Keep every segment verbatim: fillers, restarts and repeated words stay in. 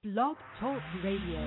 Blog Talk Radio.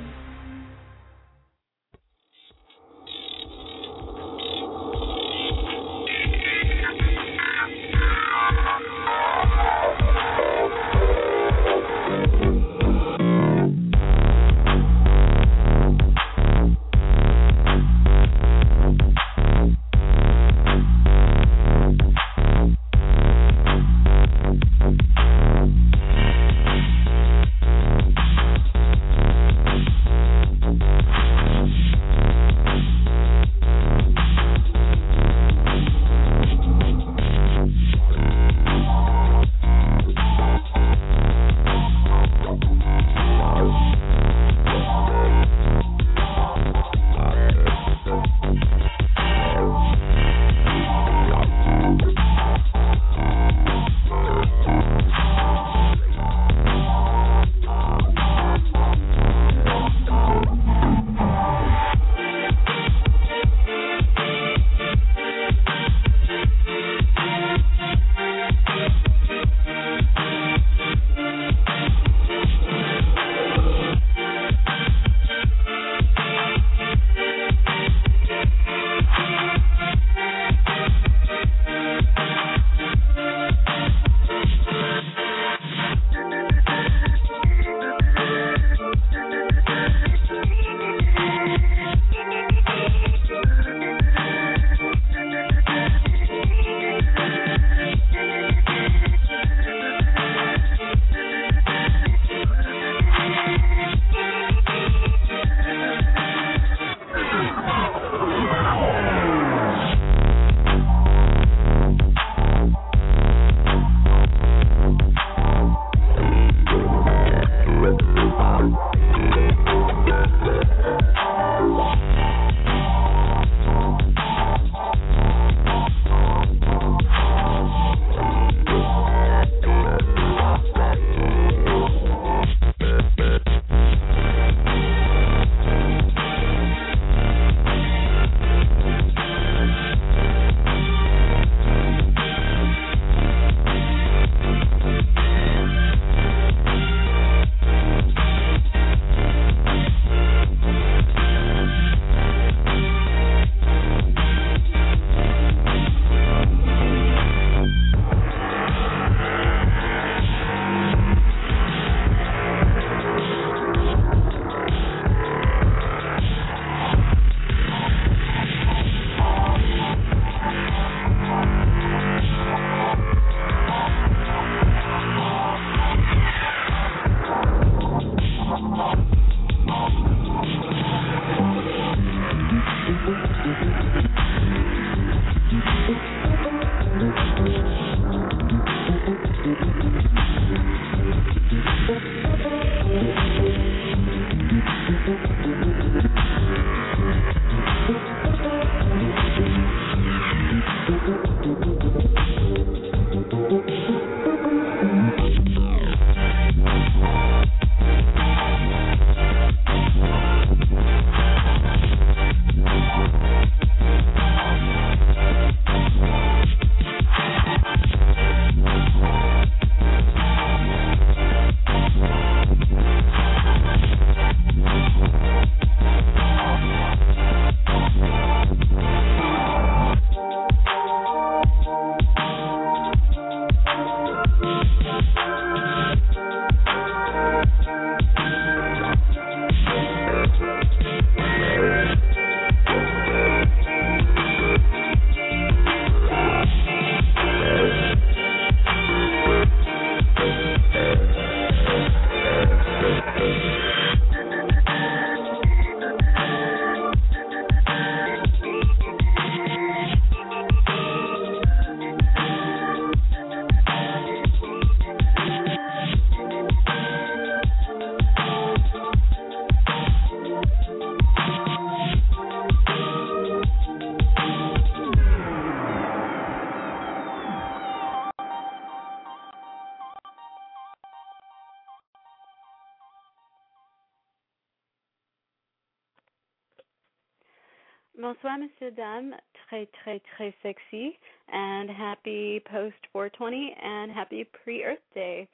Bonsoir, Monsieur, Dame. Très, très, très sexy. And happy post four twenty and happy pre-Earth Day.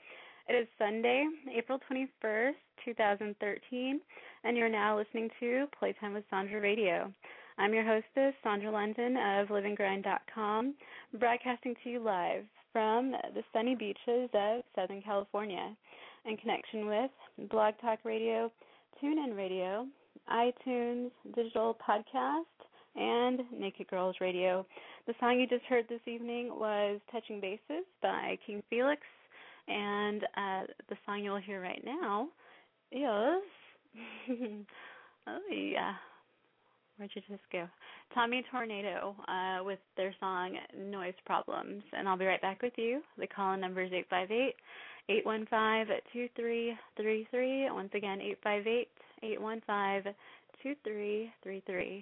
It is Sunday, April twenty-first, twenty thirteen, and you're now listening to Playtime with Sandra Radio. I'm your hostess, Sandra London of live and grind dot com, broadcasting to you live from the sunny beaches of Southern California in connection with Blog Talk Radio, TuneIn Radio, iTunes, Digital Podcast, and Naked Girls Radio. The song you just heard this evening was Touching Bases by King Felix, and uh, the song you'll hear right now is, oh yeah, where'd you just go? Tommy Tornado uh, with their song Noise Problems. And I'll be right back with you. The call-in number is eight five eight, eight one five, two three three three. Once again, eight five eight, eight one five, two three three three.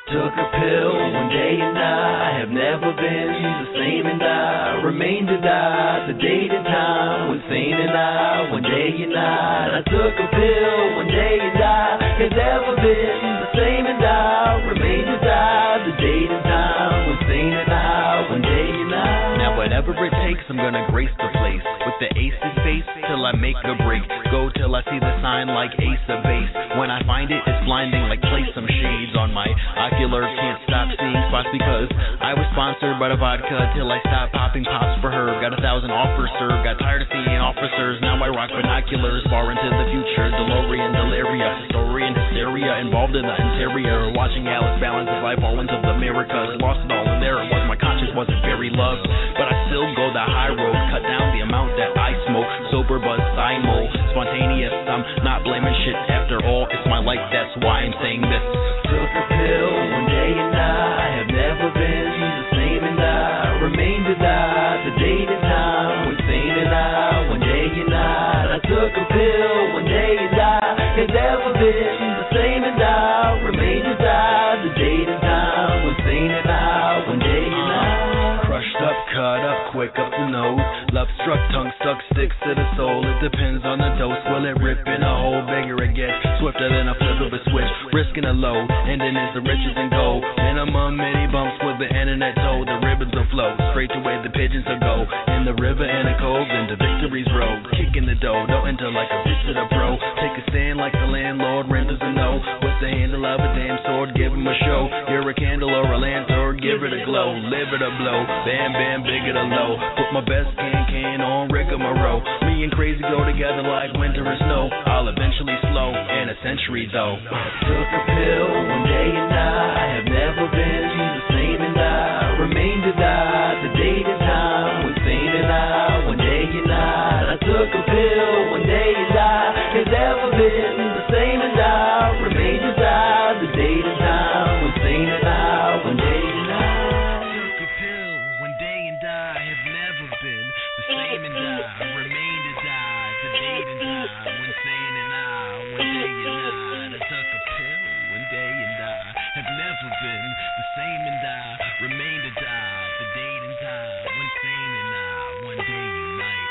Took a pill one day and I have never been the same, and I remain to die. The date and time was sane and I, one day and night. I took a pill one day and I have never been the same, and I remain to die. The date and time was sane and I, one day and night. Now whatever it takes, I'm gonna grace the place with the aces face till I make a break. Go till I see the sign like ace of base. When I find it, it's blinding like place some shades on my ocular. Can't stop seeing spots because I was sponsored by the vodka till I stopped popping pops for her. Got a thousand offers, sir. Got tired of seeing officers. Now I rock binoculars far into the future. DeLorean, deliria, historian, hysteria. Involved in the interior. Watching Alice balance as I fall into the Americas. Lost it all in there. It was my conscience wasn't very loved. But I still go the high road. Cut down the amount that I smoke. Sober buzz, simo. Spontaneous, I'm not blaming shit. After all, it's my life. That's why I'm saying this. Took a pill one day and I have never been the same, and I remain to die. The date and time was sane and I, one day and night. I took a pill one day and I have never been the same, and I remain to die. The date and time was sane and I, one day and night. Crushed up, cut up, quick up the nose. Love struck, tongue stuck, sticks to the soul. It depends on the dose. Will it rip in a hole? Bigger it gets, swifter than a flip of a switch. Risking a low, ending is the riches and gold. Minimum mini bumps with the internet told. The ribbons will flow straight to where the pigeons will go. In the river and a cove, into victory's road. Kicking the dough, don't enter like a bitch to the pro. Take a stand like the landlord renders a no. With the handle of a damn sword, give him a show. You're a candle or a lantern, give it a glow. Live it a blow, bam bam, big it a low. Put my best can can on rigmarole. Me and crazy go together like winter and snow. I'll eventually slow, in a century though. Took a pill one day and I have never been the same, and I remain to die. The date and time was sane and I, one day and night. I took a pill one day and I have never been the same, and I remain to die. The date and time was sane and I, one day and night. Took a pill one day and I have never been the same, and I remain to die. The date and time when sane and I, one day and night. I took a pill one day and I have never been the same, and I remain to die. The date and time when sane and I, one day and night.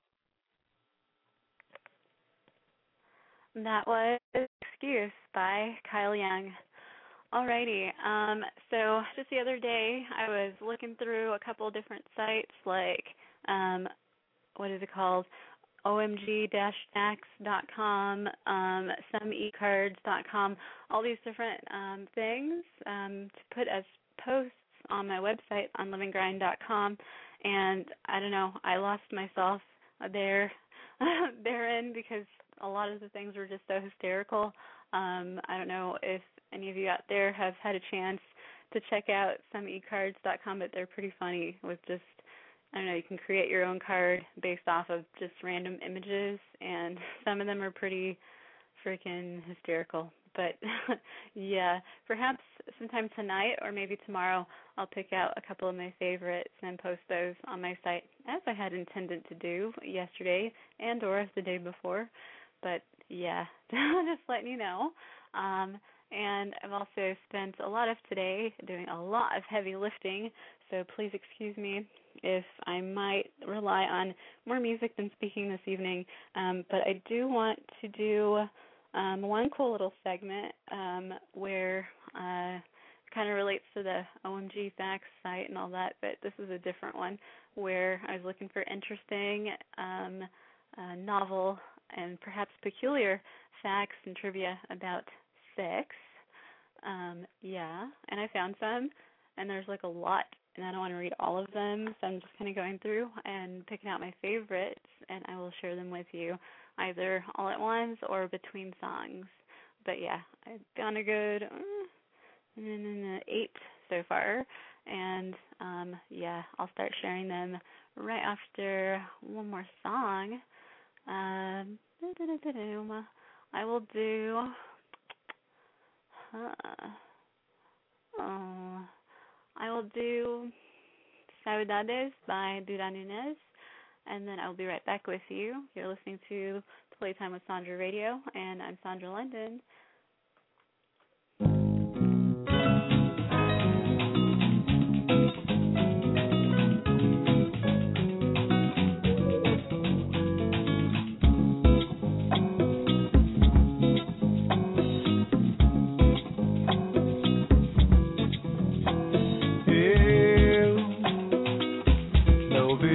That was Excuse by Kyle Young. Alrighty, um, so just the other day I was looking through a couple different sites like, um, what is it called, O M G snacks dot com, um, some e cards dot com, all these different um, things um, to put as posts on my website on living grind dot com, and I don't know, I lost myself there, therein because a lot of the things were just so hysterical. Um, I don't know if any of you out there have had a chance to check out some e cards dot com, but they're pretty funny with just, I don't know, you can create your own card based off of just random images, and some of them are pretty freaking hysterical. But, yeah, perhaps sometime tonight or maybe tomorrow I'll pick out a couple of my favorites and post those on my site, as I had intended to do yesterday and or the day before. But, yeah, just letting you know. Um, and I've also spent a lot of today doing a lot of heavy lifting, so please excuse me if I might rely on more music than speaking this evening. Um, but I do want to do um, one cool little segment um, where uh, kind of relates to the O M G Facts site and all that, but this is a different one where I was looking for interesting, um, uh, novel, and perhaps peculiar facts and trivia about sex. Um, yeah, and I found some, and there's like a lot, and I don't want to read all of them, so I'm just kind of going through and picking out my favorites, and I will share them with you either all at once or between songs. But yeah, I've found a good uh, eight so far, and um, yeah, I'll start sharing them right after one more song. Um, I will do, uh, oh, I will do Saudades by Duran Nunes, and then I'll be right back with you. You're listening to Playtime with Sandra Radio, and I'm Sandra London.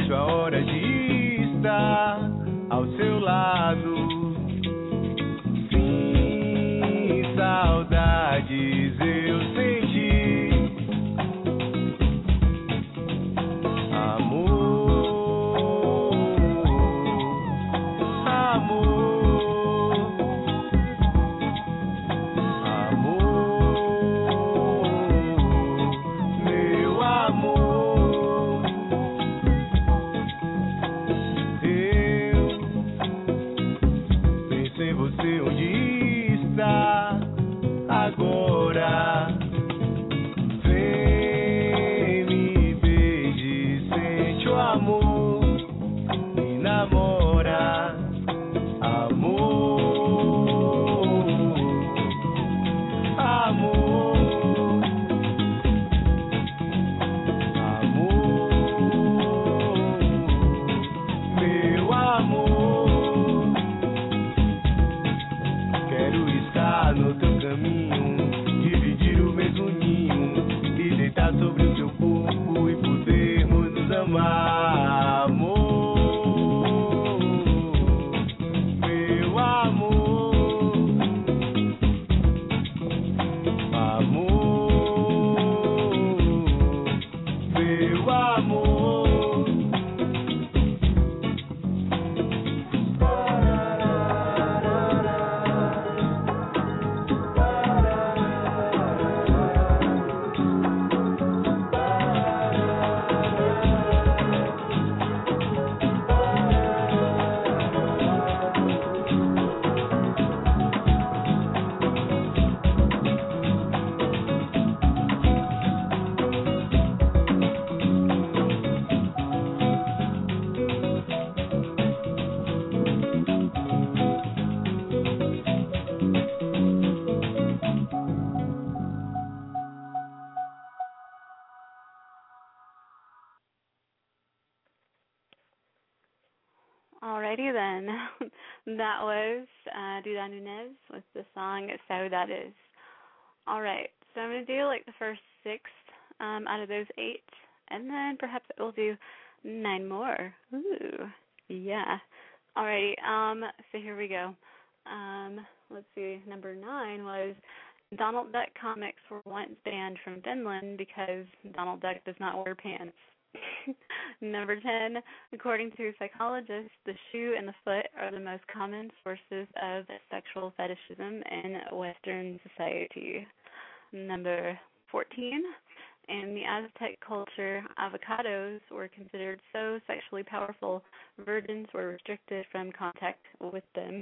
vejo a hora de estar ao seu lado. Sim, saudades eu senti. Amor, amor, amor, meu amor. Eu penso em você, onde está agora? Vem, me beije, sente o amor, me namora. Amor, amor, amor, meu amor. Quero estar no teu caminho, dividir o mesmo ninho e deitar sobre o teu corpo e podermos nos amar. Amor, meu amor, amor, meu amor. Alrighty then. That was uh, Duda Nunez with the song Saudades. Alright, so I'm going to do like the first six um, out of those eight, and then perhaps we'll do nine more. Ooh, yeah. Alrighty, um, so here we go. Um, let's see, number nine was Donald Duck comics were once banned from Finland because Donald Duck does not wear pants. Number ten, according to psychologists, the shoe and the foot are the most common sources of sexual fetishism in Western society. Number fourteen, in the Aztec culture, avocados were considered so sexually powerful, virgins were restricted from contact with them.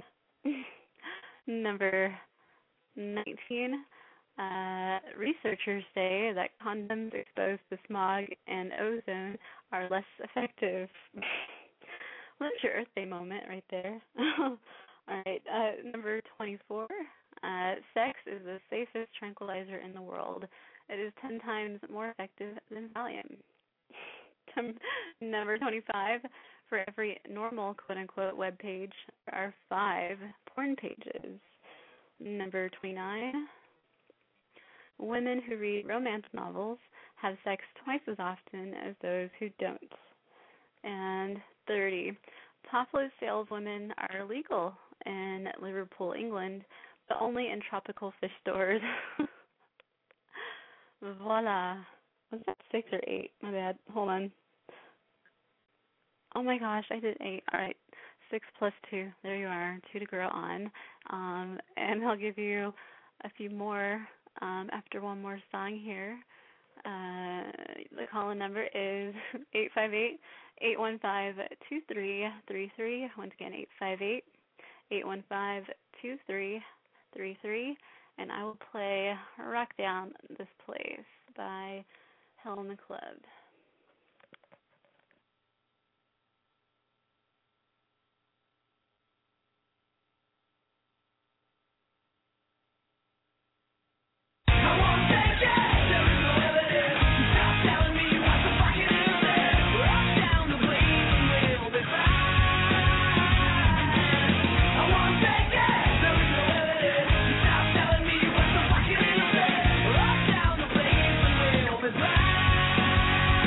Number nineteen, Uh, researchers say that condoms exposed to smog and ozone are less effective. What's your Earth Day moment right there? All right, uh, number twenty-four. Uh, sex is the safest tranquilizer in the world. It is ten times more effective than Valium. Number twenty-five. For every normal quote-unquote web page, there are five porn pages. Number twenty-nine. Women who read romance novels have sex twice as often as those who don't. And thirty. Topless saleswomen are illegal in Liverpool, England, but only in tropical fish stores. Voila. Was that six or eight? My bad. Hold on. Oh my gosh, I did eight. All right. Six plus two. There you are. Two to grow on. Um, and I'll give you a few more um, after one more song here. Uh, the call-in number is eight five eight, eight one five, two three three three. Once again, eight five eight, eight one five, two three three three. And I will play Rock Down This Place by Hell in the Club. Right.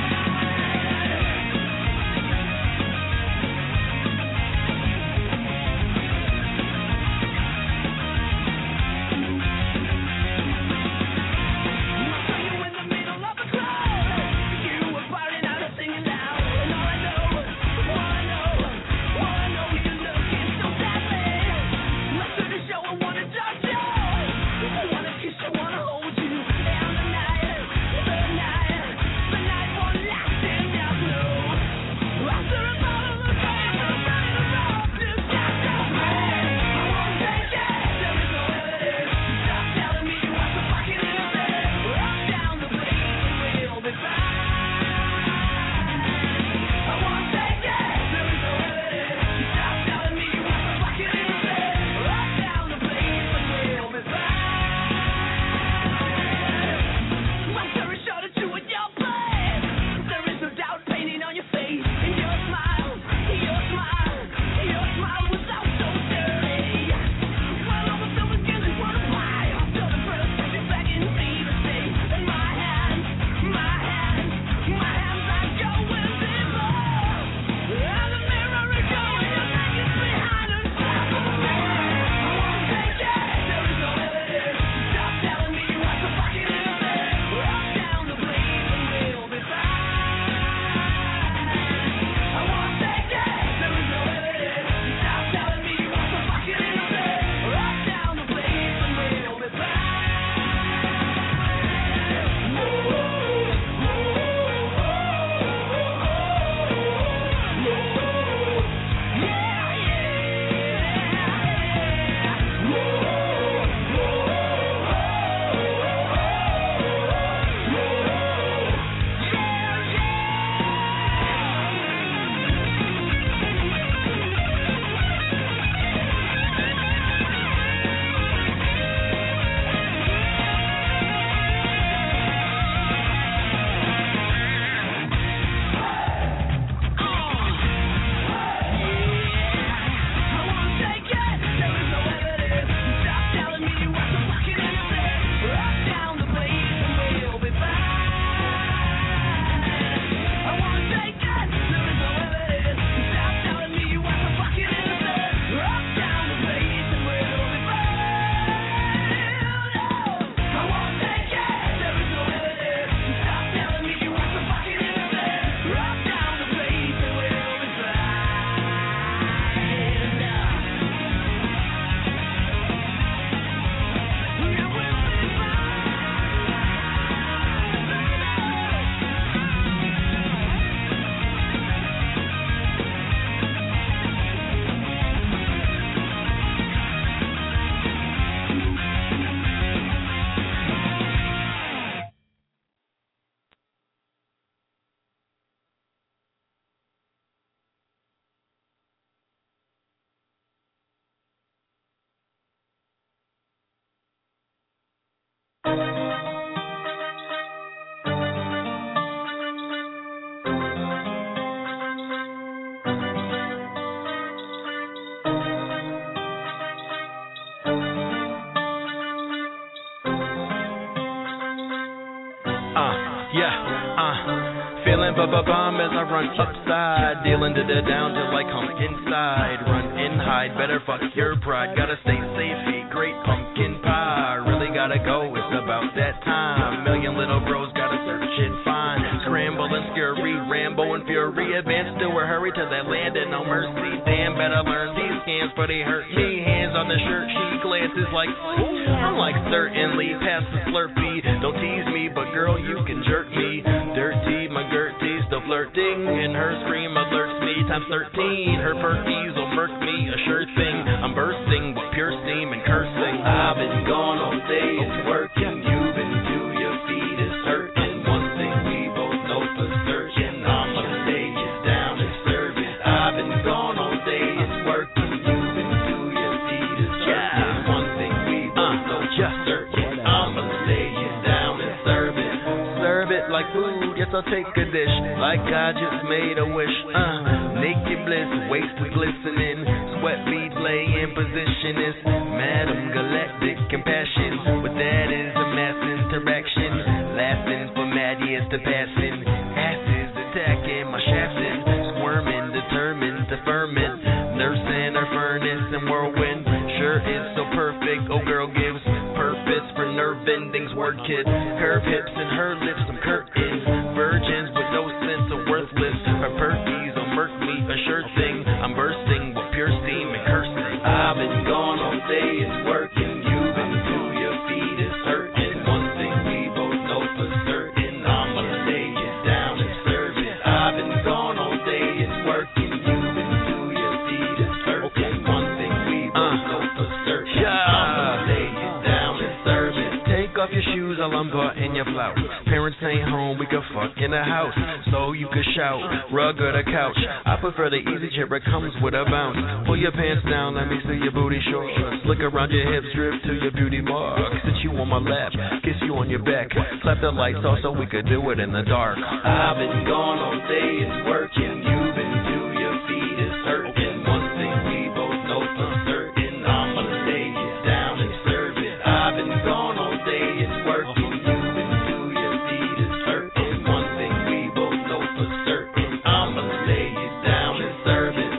Bomb as I run upside, dealing to the down till I come inside. Run and hide, better fuck your pride. Gotta stay safe, eat great pumpkin pie. Really gotta go, it's about that time. Million little bros gotta search and find. Scramble and scurry, Rambo and fury. Advance to a hurry to that land and no mercy. Damn, better learn these scams, but they hurt me. Hands on the shirt, she glances like, I'm like certainly past the slurpee. Don't tease me, but girl, you can jerk me. Dirty, my Gertie, still flirting. And her scream alerts me, times thirteen. Her perkies will murk me, a sure thing. I'm bursting with pure steam and cursing. I've been gone all day, it's working. You've been to your feet, it's hurting. One thing we both know for certain, I'm gonna lay you down and serve it. I've been gone all day, it's working. You've been to your feet, it's hurting. One thing we both know for certain, I'm gonna lay you down and serve it. Serve it like food, yes I'll take a dish, like I just made a wish. Uh, naked bliss, waist glistening, sweat beads lay in position. It's Madam Galactic compassion, but that is a mass interaction, lasting for mad years to passing. Asses attacking my shafts and squirming, determined to ferment, nursing her furnace and whirlwind. Sure is so perfect, oh girl gives purpose for nerve endings, word kid. Curve hips and her lips, some curtains. Virgins with no sense of worthless. Her perkies will murk me, a sure thing. I'm bursting with pure steam and cursing. I've been gone all day, it's working. You've been to your feet, it's hurting. One thing we both know for certain, I'm gonna lay you down and serve it. I've been gone all day, it's working. You've been to your feet, it's hurting. One thing we both know for certain, I'm gonna lay you down and serve it. Take off your shoes while I'm butting your blouse. Parents ain't home, we can fuck in the house, so you can shout, rug or the couch. I prefer the easy chair, it comes with a bounce. Pull your pants down, let me see your booty shorts. Slick around your hips, drip to your beauty mark. Sit you on my lap, kiss you on your back. Clap the lights off so we could do it in the dark. I've been gone all day, it's working. You've been to your feet, it's hurting. One thing we both know for certain, I'm gonna lay you down and serve it. I've been gone all day, it's working. You've been to your feet, it's hurting. One thing we both know for certain, I'm gonna lay you down and serve it.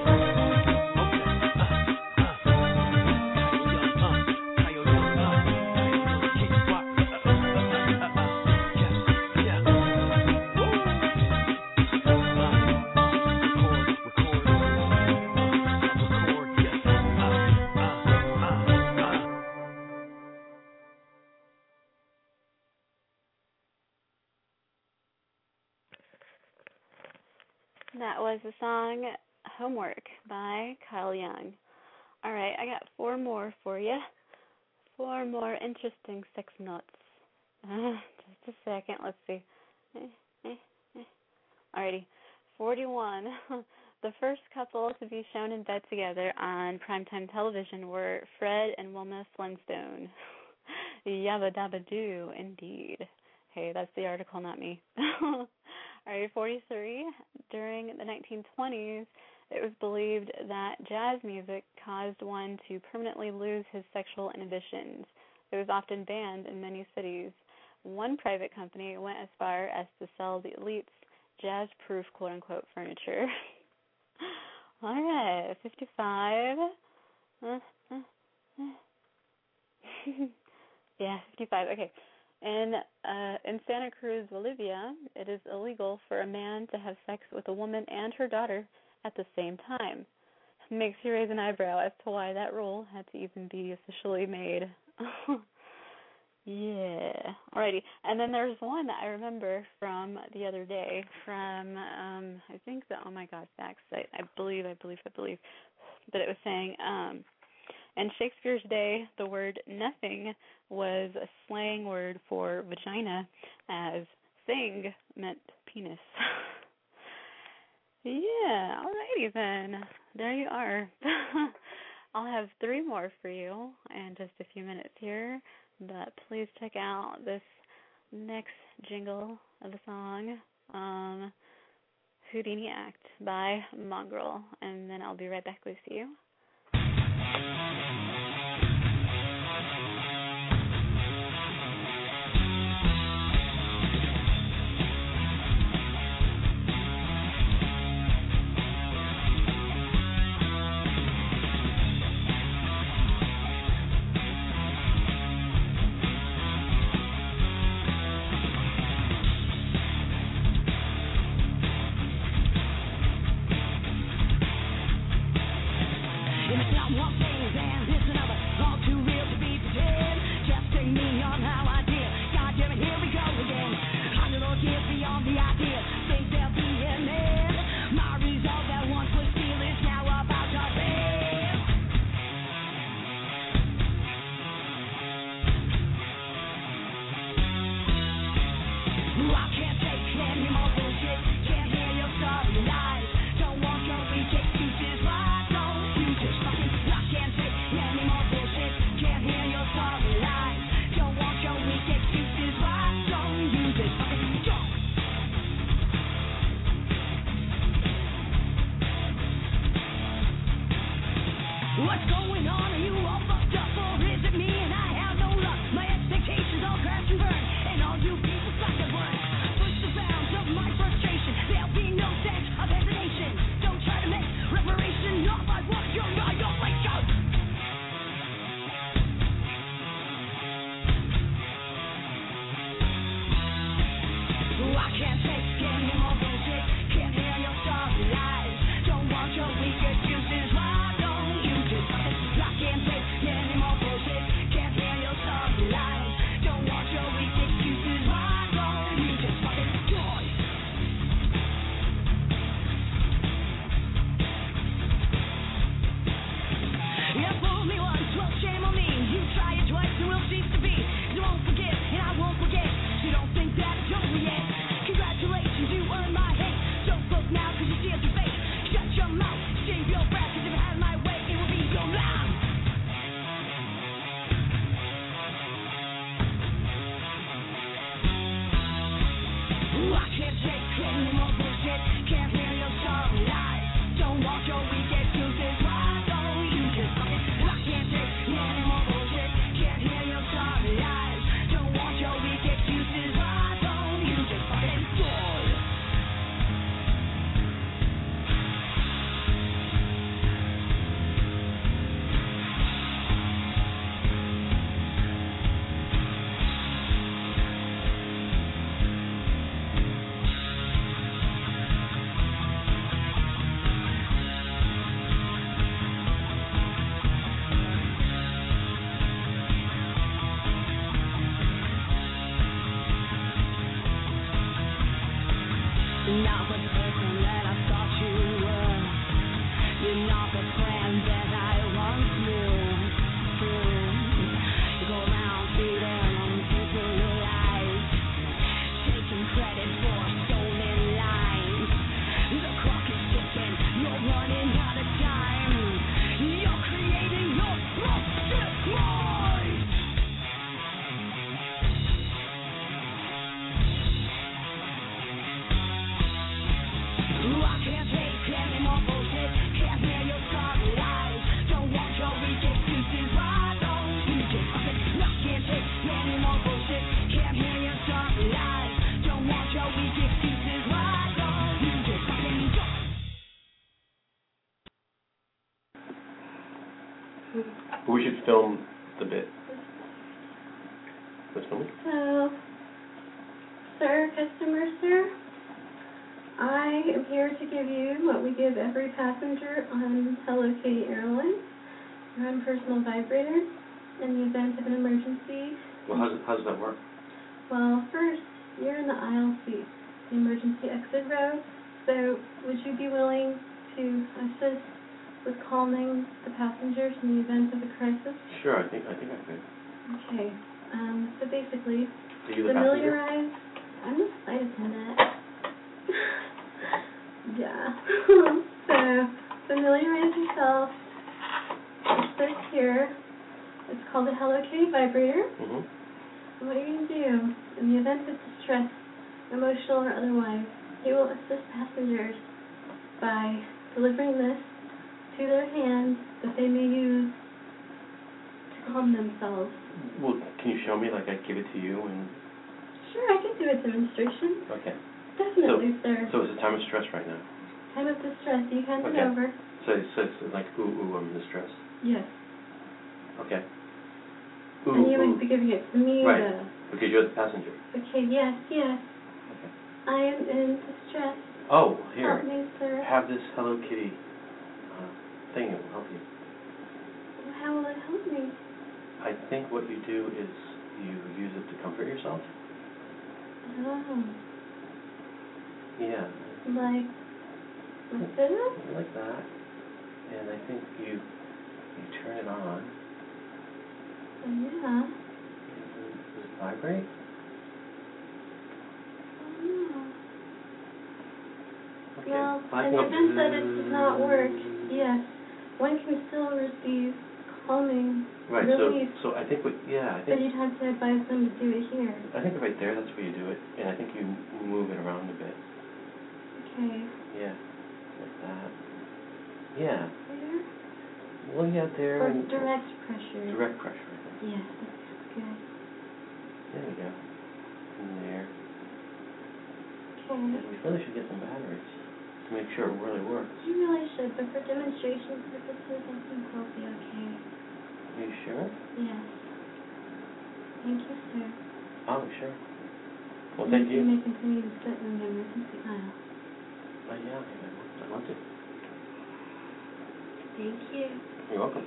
That was the song Homework by Kyle Young. All right, I got four more for you. Four more interesting sex notes. Uh, just a second, let's see. Eh, eh, eh. Alrighty, forty-one. The first couple to be shown in bed together on primetime television were Fred and Wilma Flintstone. Yabba dabba doo, indeed. Hey, that's the article, not me. All right, forty-three. During the nineteen twenties, it was believed that jazz music caused one to permanently lose his sexual inhibitions. It was often banned in many cities. One private company went as far as to sell the elites jazz-proof, quote-unquote, furniture. All right, fifty-five. Uh, uh, uh. Yeah, fifty-five. Okay. In uh, in Santa Cruz, Bolivia, it is illegal for a man to have sex with a woman and her daughter at the same time. Makes you raise an eyebrow as to why that rule had to even be officially made. Yeah. Alrighty. And then there's one that I remember from the other day from, um, I think the Oh My God Facts site. I believe, I believe, I believe that it was saying, um, in Shakespeare's day, the word nothing was a slang word for vagina, as thing meant penis. Yeah, alrighty then. There you are. I'll have three more for you in just a few minutes here, but please check out this next jingle of the song, um, Houdini Act by Mongrel, and then I'll be right back with you. We should film the bit. Let's film it. So, sir, customer, sir, I am here to give you what we give every passenger on Hello Kitty Airlines. Your own personal vibrator in the event of an emergency. Well, how does, how does that work? Well, first, you're in the aisle seat, the emergency exit row. So, would you be willing to assist with calming the passengers in the event of a crisis? Sure, I think I think I could. Okay. Um, so basically, Are you the familiarize. I'm the flight attendant. Yeah. So familiarize yourself with this here. It's called a Hello Kitty vibrator. Mm-hmm. And what you're going to do, in the event of distress, emotional or otherwise, you will assist passengers by delivering this to their hand that they may use to calm themselves. Well, can you show me, like I give it to you and... Sure, I can do a demonstration. Okay. Definitely, so, sir. So it's a time of stress right now? Time of distress. You hand okay. it over. So, so it's like, ooh, ooh, I'm distressed. Yes. Okay. Ooh, and you ooh. would be giving it to me. Right, to... because you're the passenger. Okay, yes, yes. Okay. I am in distress. Oh, here. Help me, sir. Have this Hello Kitty uh, thing. It will help you. how will it help me? I think what you do is you use it to comfort yourself. Oh. Yeah. Like, like this? Like that. And I think you you turn it on. Yeah. Does it vibrate? Oh, no. Okay. Well, I in can the go- event that it does not work, yes, one can still receive calming Right, relief. so so I think what, yeah, I But think you'd have to advise them to do it here. I think right there, that's where you do it, and I think you move it around a bit. Okay. Yeah, like that. Yeah. There? Well, yeah, there. Or and direct pressure. Direct pressure, I think. Yes, that's good. There we go. And there. Okay. And we really should get some batteries to make sure it really works. You really should, but for demonstration purposes, I think we'll be okay. Are you sure? Yes. Thank you, sir. Oh, sure. Well, And thank you you. may continue to sit in the emergency aisle. Oh, yeah, I want to. Thank you. You're welcome.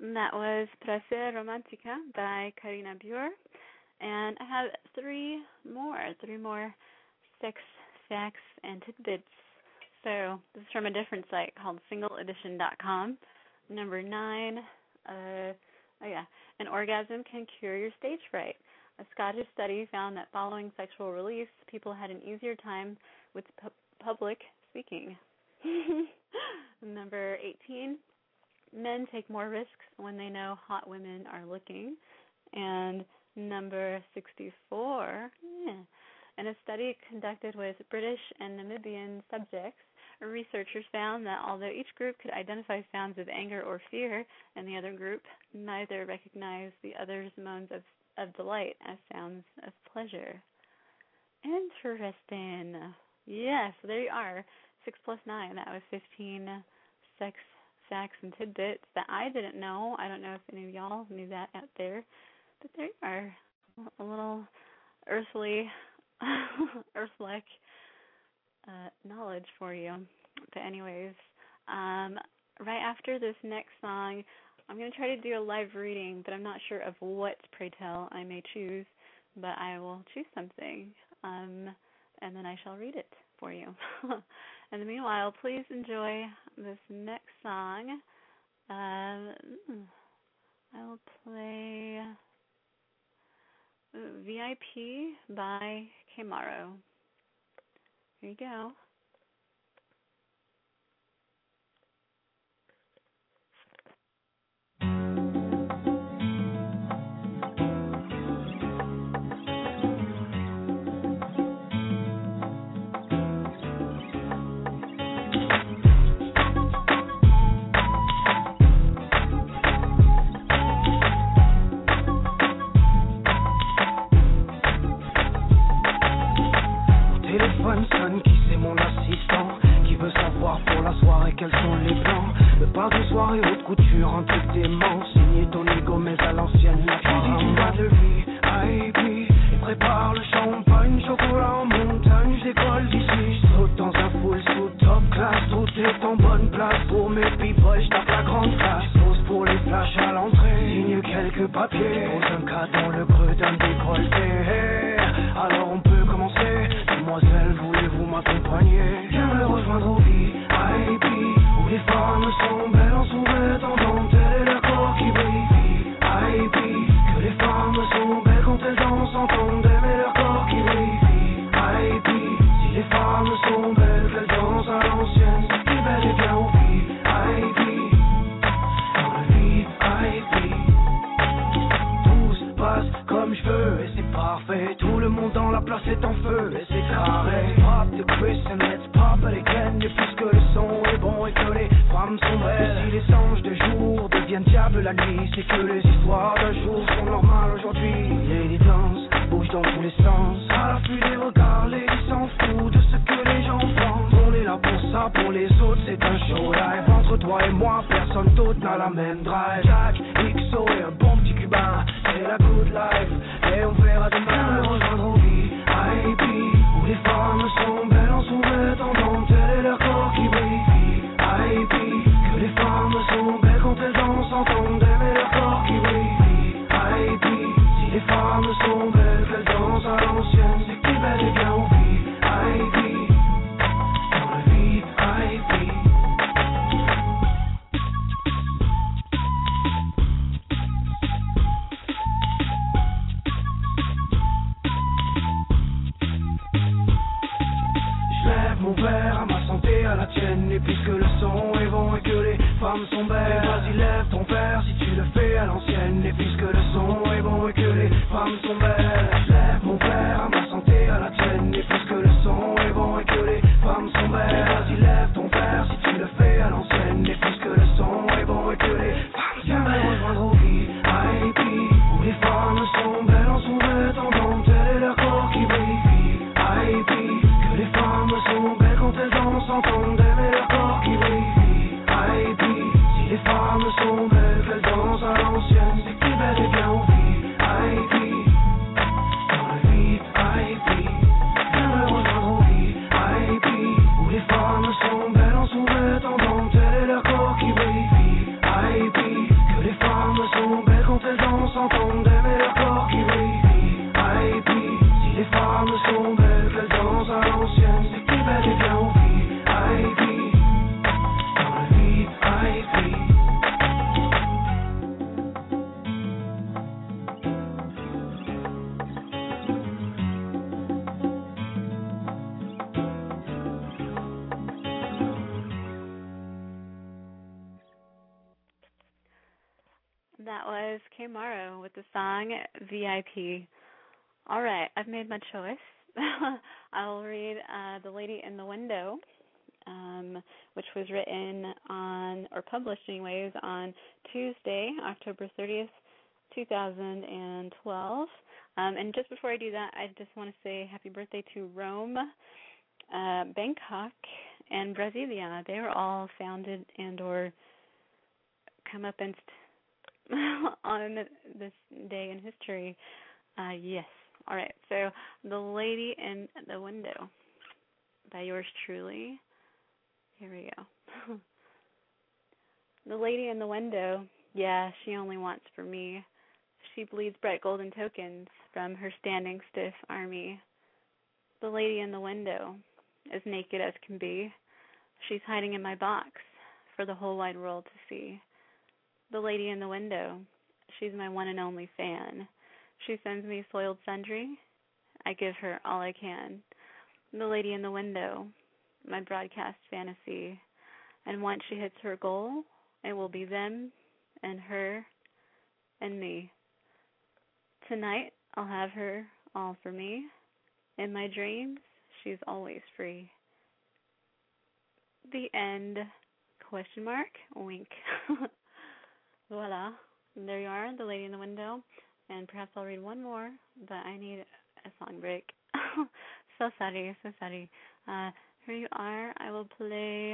That was Prazer Romantica by Karina Bure. And I have three more, three more sex facts and tidbits. So this is from a different site called single edition dot com. Number nine, uh, oh yeah, an orgasm can cure your stage fright. A Scottish study found that following sexual release, people had an easier time with pu- public speaking. Number eighteen, men take more risks when they know hot women are looking. And number sixty-four, yeah, in a study conducted with British and Namibian subjects, researchers found that although each group could identify sounds of anger or fear, and the other group neither recognized the other's moans of, of delight as sounds of pleasure. Interesting. Yes, there you are. Six plus nine. That was fifteen sex facts and tidbits that I didn't know. I don't know if any of y'all knew that out there. But there you are, a little earthly, earth-like uh, knowledge for you. But anyways, um, right after this next song, I'm going to try to do a live reading, but I'm not sure of what, pray tell, I may choose. But I will choose something, um, and then I shall read it for you. In the meanwhile, please enjoy this next song. Um, I will play V I P by Kmaro. Here you go. Sonne qui c'est mon assistant, qui veut savoir pour la soirée quels sont les plans. Le pas de soirée, haute couture, en truc dément. Signé Tony Gomez à l'ancienne, la femme de vie, I B. Et prépare le champagne, chocolat en montagne. Je décolle d'ici, je saute dans un full sous top class. Tout est en bonne place pour mes people, je tape la grande flash. Pose pour les flashs à l'entrée, signe quelques papiers. Pose un cas dans le creux d'un décolleté. Alors on peut commencer. Mademoiselle, voulez-vous m'accompagner? Viens me rejoindre au V I P, où les femmes sont belles en sous-vêtements dentelle et leur corps qui brille. V I P, que les femmes sont belles quand elles dansent en tandem et leur corps qui brille. V I P, si les femmes sont belles qu'elles dansent à l'ancienne, c'est qui bel et bien au V I P, dans le V I P. Tout se passe comme je veux et c'est parfait. Tout le monde dans la place est en feu et c'est carré. Pop the Chris and let's pop it again. Et puisque le son est bon et que les femmes sont belles, et si les anges de jour deviennent diables la nuit, c'est que les histoires d'un jour sont normales aujourd'hui. Lady danse, bouge dans tous les sens, à l'affût des regards, Lady s'en fout de ce que les gens pensent. On est là pour ça, pour les autres c'est un show live. Entre toi et moi, personne d'autre n'a la même drive. Jack, X O et un bon petit cubain, c'est la good life. Et on verra demain, rejoindre au V I P, où les femmes sont belles en sous-vêtements dentelle et leur corps qui brille. V I P, que les femmes sont belles quand elles dansent en tandem et leur corps qui brille. V I P, si les femmes sont belles qu'elles dansent à l'ancienne, c'est qui bel et bien au V I P, dans le V I P. Mon verre à ma santé, à la tienne. Et puisque le son est bon et que les femmes sont belles, vas-y lève ton verre si tu le fais à l'ancienne. Et puisque le son est bon et que les femmes sont belles, je lève mon verre à ma santé, à la tienne. Et puisque le son est bon et que les femmes sont belles, vas-y lève ton verre si tu le fais à l'ancienne. Et puisque le son est bon et que les femmes sont belles, rejoindre au V I P, où les femmes sont belles en sous-vêtements dentelle et leur corps qui brille. V I P, que les femmes sont belles quand elles dansent en tandem et leur corps qui brille. V I P, si les femmes sont belles qu'elles dansent à l'ancienne, c'est qui bel et bien au V I P, dans le V I P. Viens me rejoindre au V I P, où les femmes sont belles en sous-vêtements dentelle et leur corps qui brille. V I P, que les femmes That was Kamaro with the song V I P. All right, I've made my choice. I'll read uh, The Lady in the Window, um, which was written on, or published anyways, on Tuesday, October thirtieth, twenty twelve. Um, and just before I do that, I just want to say happy birthday to Rome, uh, Bangkok, and Brasilia. They were all founded and or come up and on this day in history. Uh, yes. All right. So, The Lady in the Window by yours truly. Here we go. The lady in the window, yeah, she only wants for me. She bleeds bright golden tokens from her standing stiff army. The lady in the window, as naked as can be, she's hiding in my box for the whole wide world to see. The lady in the window, she's my one and only fan. She sends me soiled sundry. I give her all I can. The lady in the window, my broadcast fantasy. And once she hits her goal, it will be them and her and me. Tonight, I'll have her all for me. In my dreams, she's always free. The end. Question mark. Wink. Voila. There you are, The Lady in the Window. And perhaps I'll read one more, but I need a song break. So sorry, so sorry. Uh, here you are. I will play.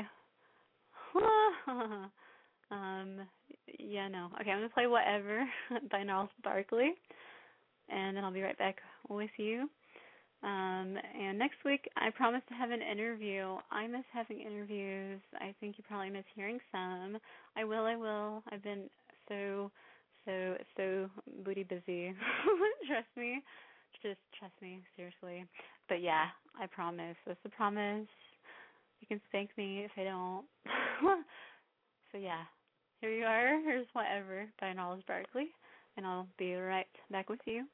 um, yeah, no. Okay, I'm going to play Whatever by Gnarls Barkley. And then I'll be right back with you. Um, and next week, I promise to have an interview. I miss having interviews. I think you probably miss hearing some. I will, I will. I've been so, so, so booty busy. Trust me. Just trust me, seriously. But yeah, I promise. That's a promise. You can spank me if I don't. So yeah, here you are. Here's Whatever by Gnarls Barkley. And I'll be right back with you.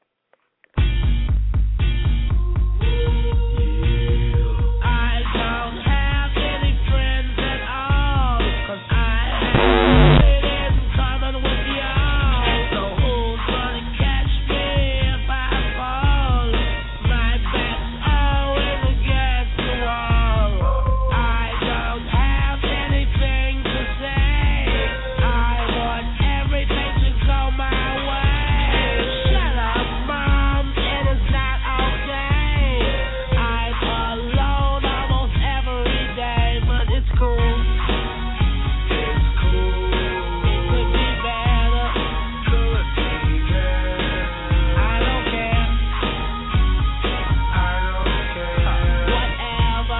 I don't have any friends at all, 'cause I have it in common with y'all. So who's gonna catch me if I fall? My back's always against the wall. I don't have anything to say. I want everything to go my way. Shut up, Mom, it is not okay. I'm alone almost every day, but it's cool. It's cool. It could be better. Could be better. I don't care. I don't care. Whatever.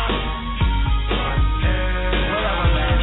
Whatever, man.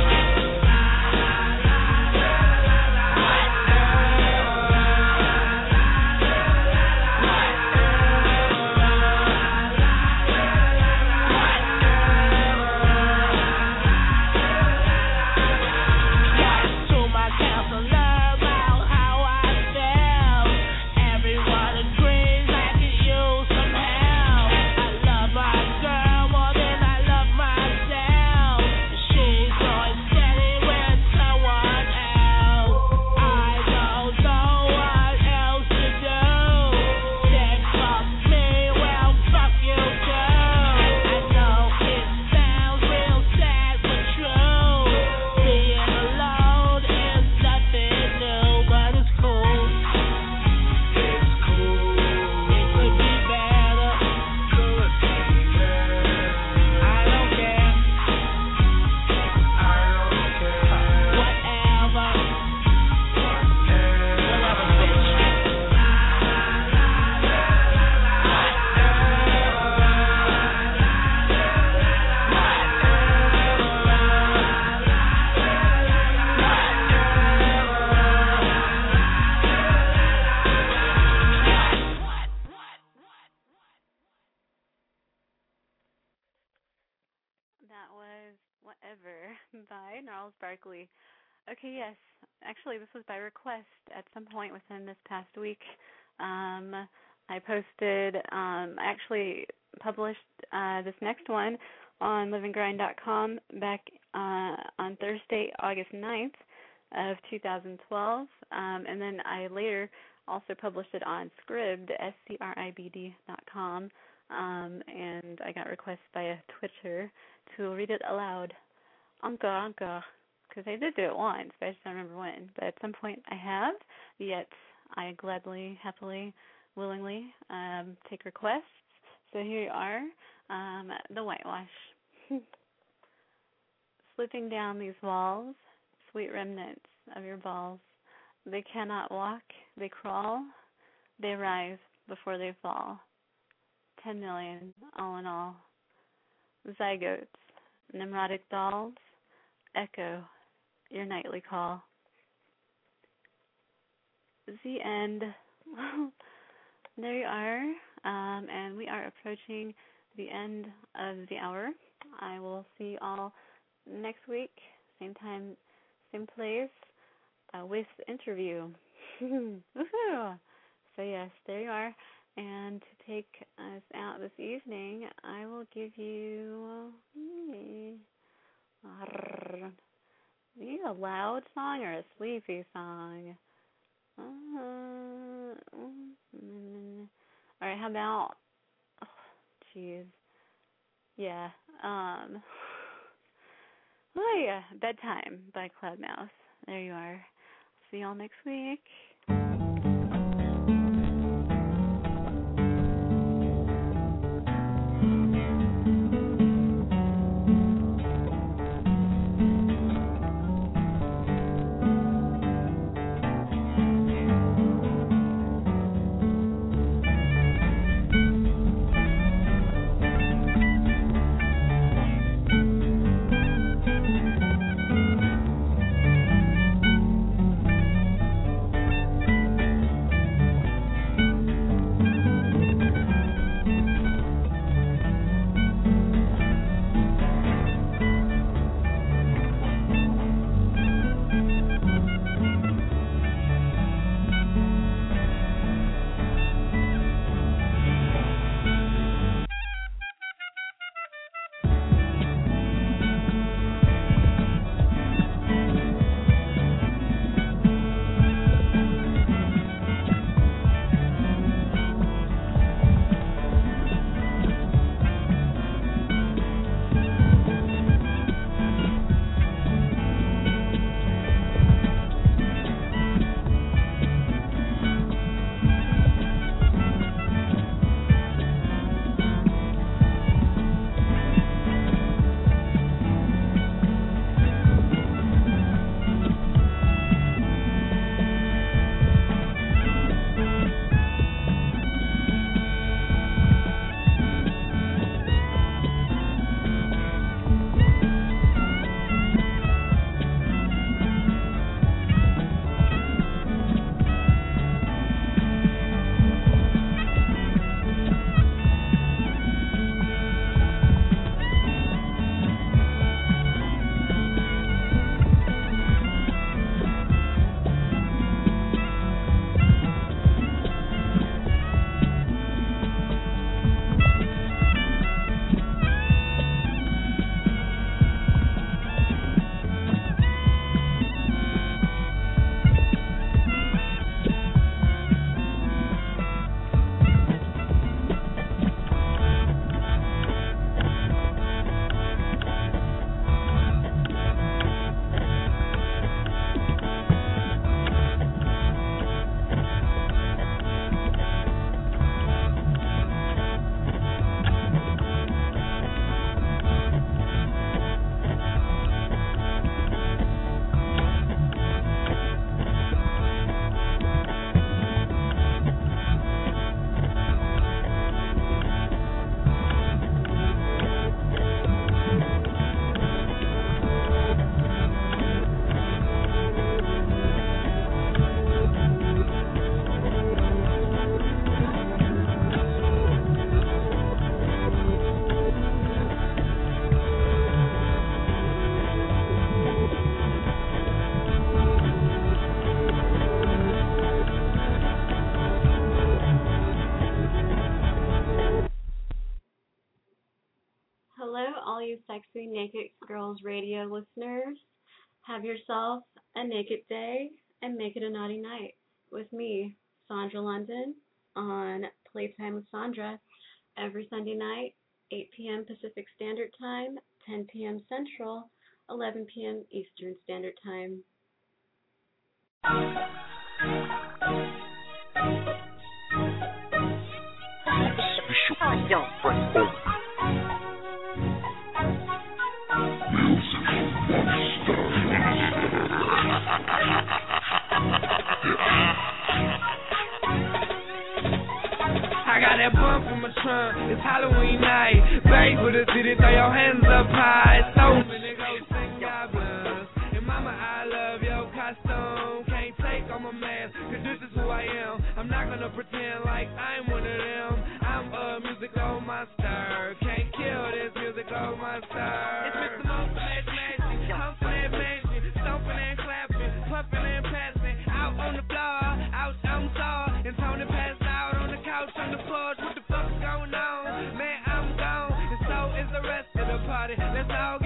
To my counselor about how I feel. Everyone agrees I could use some help. I love my girl more than I love myself. She's always steady with someone else. I don't know what else to do. Said fuck me, well fuck you too. I know it sounds real sad but true. Being alone is nothing new, but it's cool. It's cool. It could be better. Could be better. I don't care. I don't care. Whatever. Whatever, bitch. That was Whatever by Gnarls Barkley. Okay, yes. Actually, this was by request at some point within this past week. Um, I posted, um, I actually published uh, this next one on live and grind dot com back uh, on Thursday, August ninth. of two thousand twelve, um, and then I later also published it on Scribd, S C R I B D dot com, um, and I got requests via Twitter to read it aloud, encore, encore, because I did do it once, but I just don't remember when. But at some point I have, yet I gladly, happily, willingly um, take requests. So here you are, um, the whitewash. Slipping down these walls, sweet remnants of your balls. They cannot walk, they crawl, they rise before they fall. Ten million, all in all. Zygotes, Nimrodic dolls, echo your nightly call. The end. There you are, um, and we are approaching the end of the hour. I will see you all next week, same time, same place, uh, with interview. Woohoo! So yes, there you are. And to take us out this evening, I will give you uh, maybe a loud song or a sleepy song. Uh, all right, how about? Oh, jeez. Yeah. Um. Oh yeah, Bedtime by Cloudmouse. There you are. See y'all next week. Hello, all you sexy naked girls radio listeners. Have yourself a naked day and make it a naughty night with me, Sandra London, on Playtime with Sandra every Sunday night, eight p.m. Pacific Standard Time, ten p.m. Central, eleven p.m. Eastern Standard Time. I got that bump in my trunk, it's Halloween night. Babe for the city, throw your hands up high. So many ghosts and goblins. And mama, I love your costume. Can't take on my mask, cause this is who I am. I'm not gonna pretend like I'm one of them. I'm a musical monster. Can't kill this musical monster. It's Mister Motivated Magic, humping and mansion, stomping and clapping, puffing and passing. Out on the floor, out on the floor, and Tony passed out on the couch on the porch. What the fuck's going on? Man, I'm gone, and so is the rest of the party. Let's all